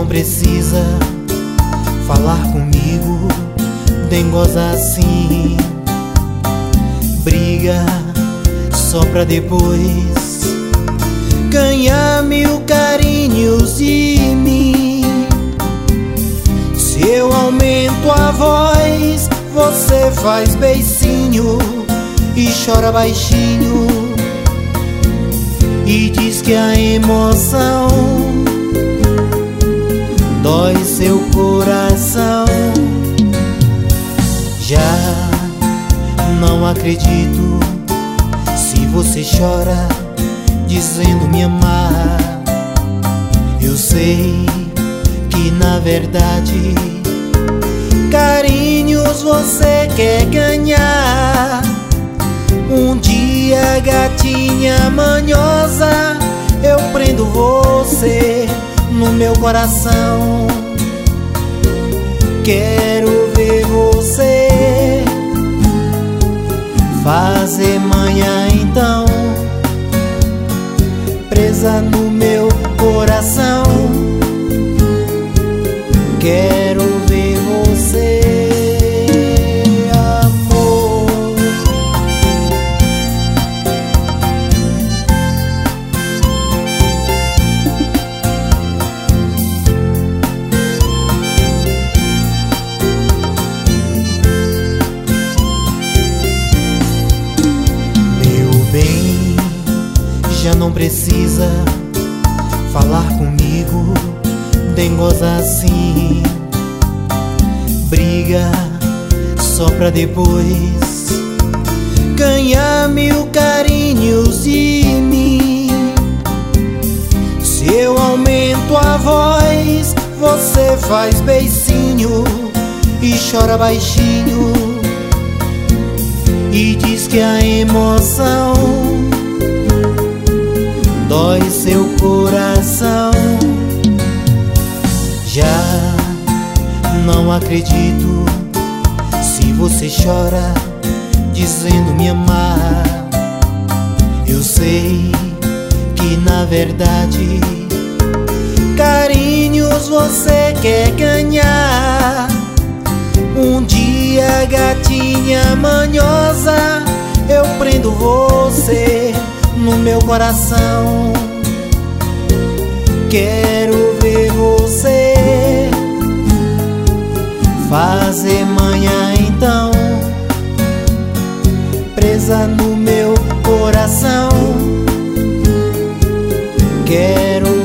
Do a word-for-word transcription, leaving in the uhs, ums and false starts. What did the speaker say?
não precisa falar comigo, dengosa assim. Briga só pra depois ganhar mil carinhos de mim. Se eu aumento a voz, você faz beicinho e chora baixinho e diz que a emoção dói seu coração. Já não acredito se você chora dizendo me amar. Eu sei que na verdade carinhos você quer ganhar. Um dia, gatinha manhosa, eu prendo você no meu coração. Quero ver você fazer manhã então, presa no meu coração. Quero ver você, amor. Meu bem, já não precisa falar comigo, dengosa assim. Briga só pra depois ganhar mil carinhos de mim. Se eu aumento a voz, você faz beicinho e chora baixinho e diz que a emoção dói seu coração. Já não acredito se você chora dizendo me amar. Eu sei que na verdade carinhos você quer ganhar. Um dia, gatinha manhosa, eu prendo você no meu coração. Quero ver você fazer manhã então, presa no meu coração. Quero